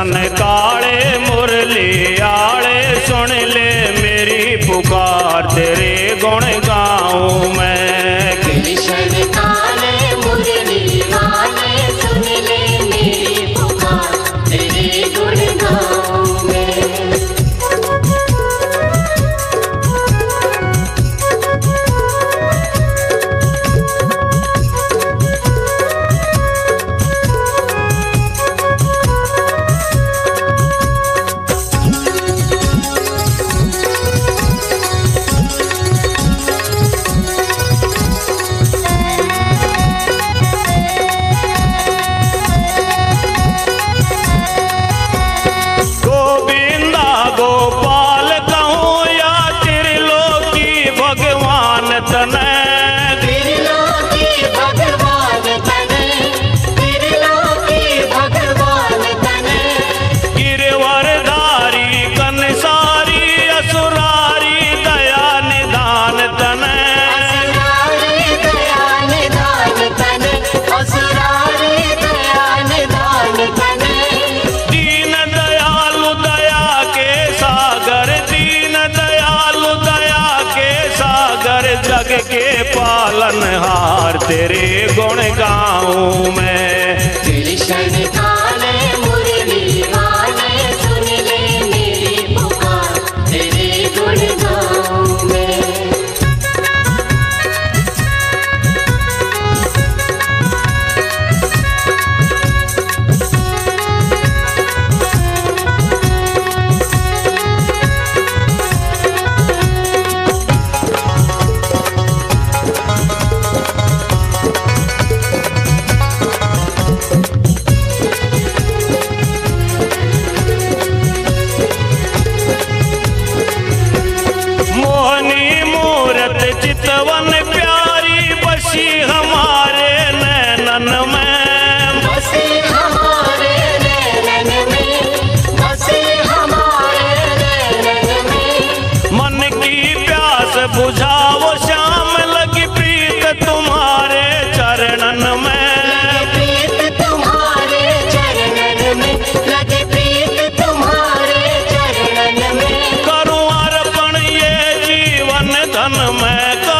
सन काले मुरली आले सुन ले मेरी पुकार तेरे गुण गाऊं मैं। कृष्ण काले मुरली वाले सुन ले मेरी पुकार तेरे गुण गाऊं मैं। जग के पालनहार तेरे गुण गाऊं मैं। कृष्ण काले मुरली वाले सुन ले मेरी पुकार तेरे गुण गाऊं मैं। चितवन प्यारी बसी हमारे नैनन में, बसी हमारे नैनन में, बसी हमारे नैनन में। मन की प्यास बुझाओ श्याम लगी प्रीत तुम्हारे चरणन में, प्रीत तुम्हारे चरणन में, लगी प्रीत तुम्हारे चरणन में। करूं अर्पण ये जीवन धन में,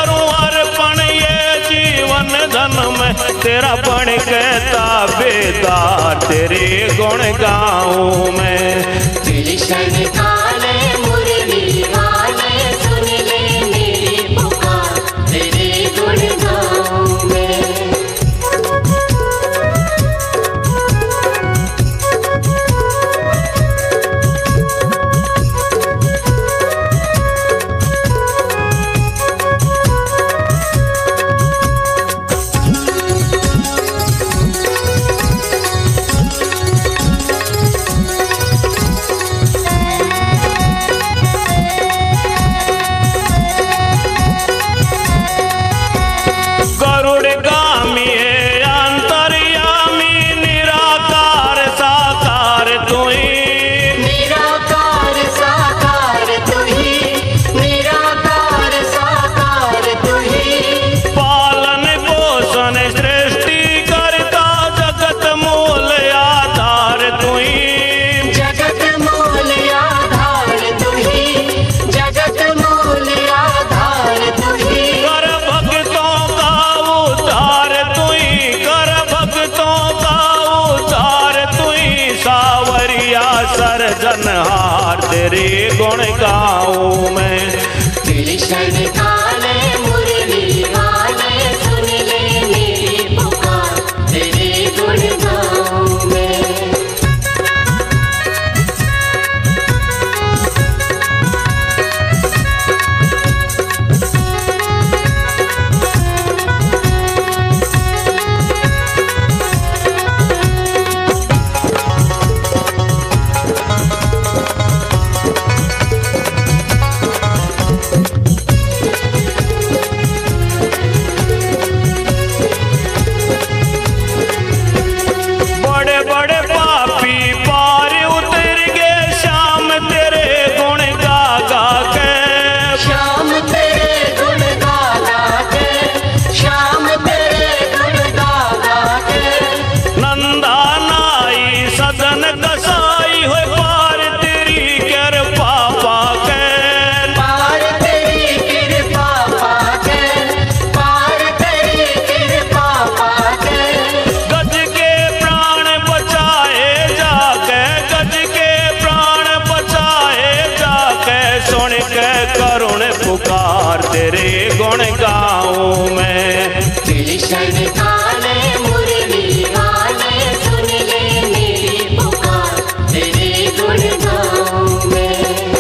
धन में तेरा बन कहता बेदार तेरे गुण गाऊं मैं। कृष्ण काले मुरली वाले सुन ले मेरी पुकार तेरे गुण गाऊं मैं। क्षण काले मुरली वाले सुन ले मेरी पुकार तेरे गुण गाऊं मैं।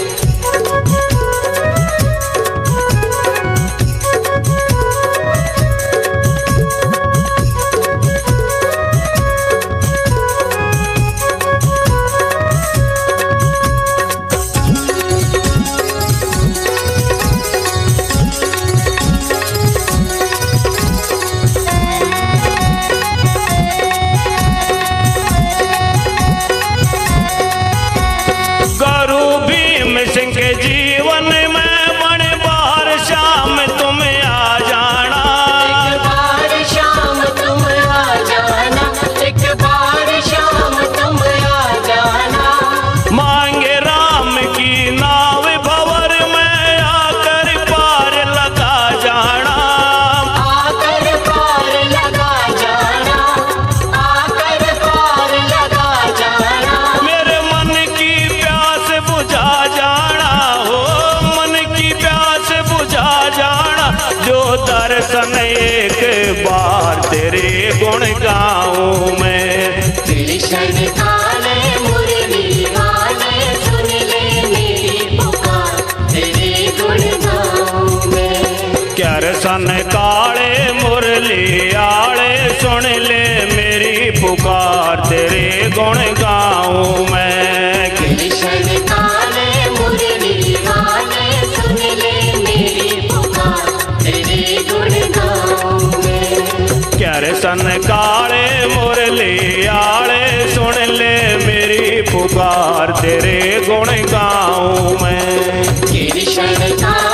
सिंह के जीवन में बड़े बार शाम तुम आ जाना, एक बार शाम तुम आ जाना, एक बार शाम तुम आ जाना। मांगे राम की नाव भंवर में आकर पार लगा जाना, आकर पार लगा जाना, आकर पार लगा जाना। मेरे मन की प्यास बुझा जाना, हो मन की प्यास बुझा जाना। जो दर्शन एक बार तेरे गुण गाऊं मैं। तेरे क्षण काले मुरली वाले सुन ले मेरी पुकार तेरे गुण गाऊं मैं। करसन काले मुरली आले सुन ले मेरी पुकार तेरे गुण गाऊं मैं। तेरे क्षण काले मुरली वाले सुन ले मेरी पुकार तेरे गुण गाऊं मैं। करसन काले मुरली आले सुन ले मेरी पुकार तेरे गुण गाऊं मैं। तेरे क्षण